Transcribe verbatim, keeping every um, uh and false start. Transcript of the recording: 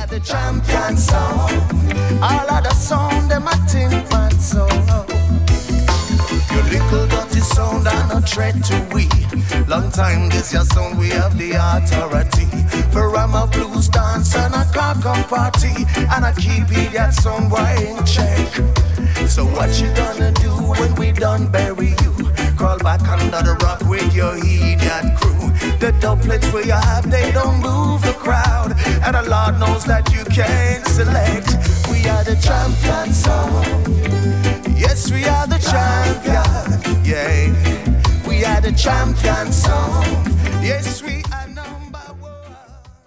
are the champion song. All of the sound, them a think man so. Your little dirty sound are no threat to we. Long time this your sound, we have the authority. For I'm a blues dance and a cock-up party, and I keep it that sound boy in check. So what you gonna do when we done bury you? Crawl back under the rock with your idiot crew. The doublets where you have, they don't move the crowd, and the Lord knows that you can't select. We are the champion song. Yes, we are the champion. Yeah, we are the champion song. Yes.